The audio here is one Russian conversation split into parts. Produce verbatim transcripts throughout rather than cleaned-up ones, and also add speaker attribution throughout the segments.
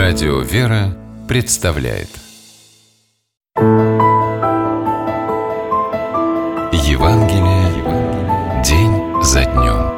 Speaker 1: Радио «Вера» представляет Евангелие день за днем.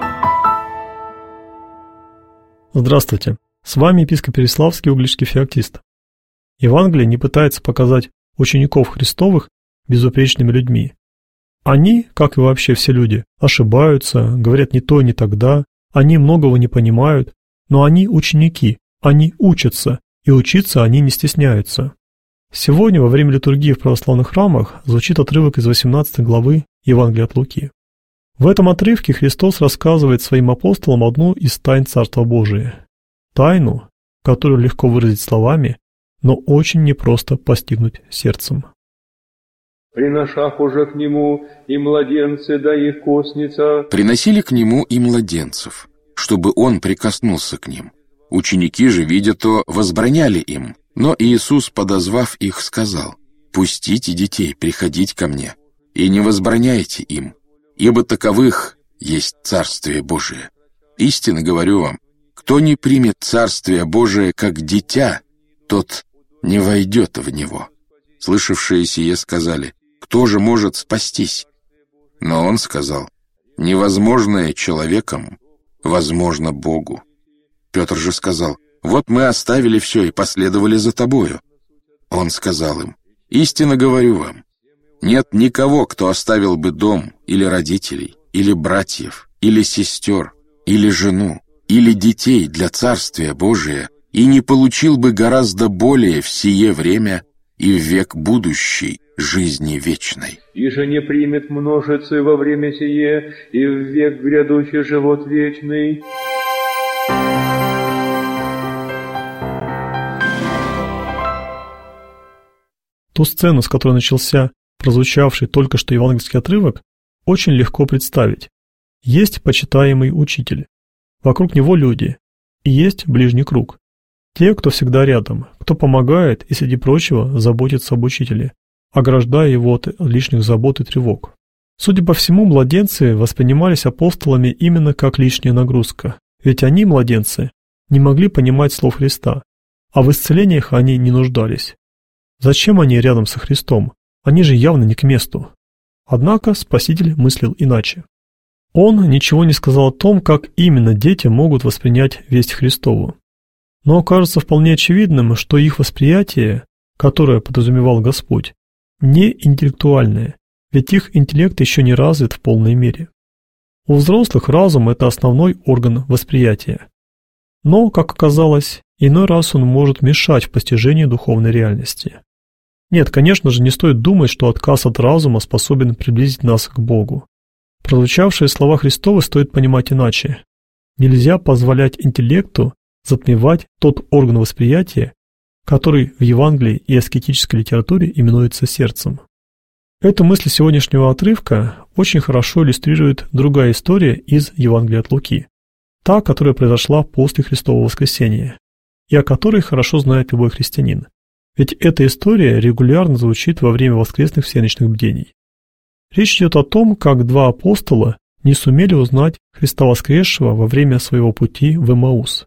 Speaker 2: Здравствуйте, с вами епископ Переславский Угличский феоктист. Евангелие не пытается показать учеников Христовых безупречными людьми. Они, как и вообще все люди, ошибаются, говорят не то, не тогда, они многого не понимают, но они ученики, они учатся, и учиться они не стесняются. Сегодня во время литургии в православных храмах звучит отрывок из восемнадцатой главы Евангелия от Луки. В этом отрывке Христос рассказывает своим апостолам одну из тайн Царства Божия. Тайну, которую легко выразить словами, но очень непросто постигнуть сердцем.
Speaker 3: «Приношах уже к нему и младенцы, да их косница».
Speaker 4: Приносили к нему и младенцев, чтобы он прикоснулся к ним. Ученики же, видя то, возбраняли им. Но Иисус, подозвав их, сказал: «Пустите детей приходить ко мне, и не возбраняйте им, ибо таковых есть Царствие Божие. Истинно говорю вам, кто не примет Царствие Божие как дитя, тот не войдет в него». Слышавшие сие сказали: «Кто же может спастись?» Но он сказал: «Невозможное человеком возможно Богу». Петр же сказал: «Вот мы оставили все и последовали за тобою». Он сказал им: «Истинно говорю вам, нет никого, кто оставил бы дом, или родителей, или братьев, или сестер, или жену, или детей для Царствия Божия, и не получил бы гораздо более в сие время и в век будущий жизни вечной.
Speaker 3: И же не примет множицы во время сие, и в век грядущий живот вечный».
Speaker 2: Ту сцену, с которой начался прозвучавший только что евангельский отрывок, очень легко представить. Есть почитаемый учитель, вокруг него люди, и есть ближний круг. Те, кто всегда рядом, кто помогает и, среди прочего, заботится об учителе, ограждая его от лишних забот и тревог. Судя по всему, младенцы воспринимались апостолами именно как лишняя нагрузка, ведь они, младенцы, не могли понимать слов Христа, а в исцелениях они не нуждались. Зачем они рядом со Христом? Они же явно не к месту. Однако Спаситель мыслил иначе. Он ничего не сказал о том, как именно дети могут воспринять весть Христову. Но окажется вполне очевидным, что их восприятие, которое подразумевал Господь, не интеллектуальное, ведь их интеллект еще не развит в полной мере. У взрослых разум – это основной орган восприятия. Но, как оказалось, иной раз он может мешать в постижении духовной реальности. Нет, конечно же, не стоит думать, что отказ от разума способен приблизить нас к Богу. Прозвучавшие слова Христовы стоит понимать иначе. Нельзя позволять интеллекту затмевать тот орган восприятия, который в Евангелии и аскетической литературе именуется сердцем. Эту мысль сегодняшнего отрывка очень хорошо иллюстрирует другая история из Евангелия от Луки, та, которая произошла после Христового воскресения, и о которой хорошо знает любой христианин. Ведь эта история регулярно звучит во время воскресных всеночных бдений. Речь идет о том, как два апостола не сумели узнать Христа воскресшего во время своего пути в Эмаус.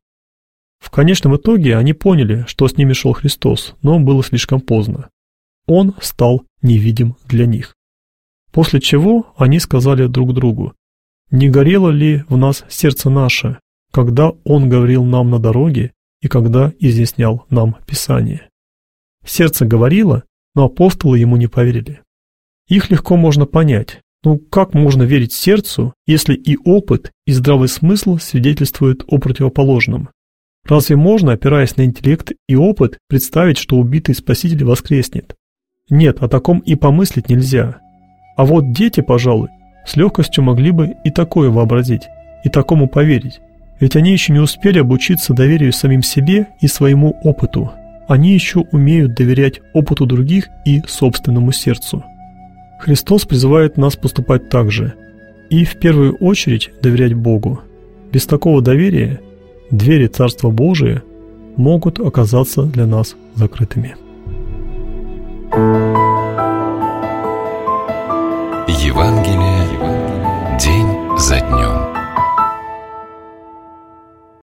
Speaker 2: В конечном итоге они поняли, что с ними шел Христос, но было слишком поздно. Он стал невидим для них. После чего они сказали друг другу: «Не горело ли в нас сердце наше, когда Он говорил нам на дороге и когда изъяснял нам Писание?» Сердце говорило, но апостолы ему не поверили. Их легко можно понять. Ну как можно верить сердцу, если и опыт, и здравый смысл свидетельствуют о противоположном? Разве можно, опираясь на интеллект и опыт, представить, что убитый Спаситель воскреснет? Нет, о таком и помыслить нельзя. А вот дети, пожалуй, с легкостью могли бы и такое вообразить, и такому поверить. Ведь они еще не успели обучиться доверию самим себе и своему опыту. Они еще умеют доверять опыту других и собственному сердцу. Христос призывает нас поступать так же. И в первую очередь доверять Богу. Без такого доверия двери Царства Божия могут оказаться для нас закрытыми.
Speaker 1: Евангелие день за днем.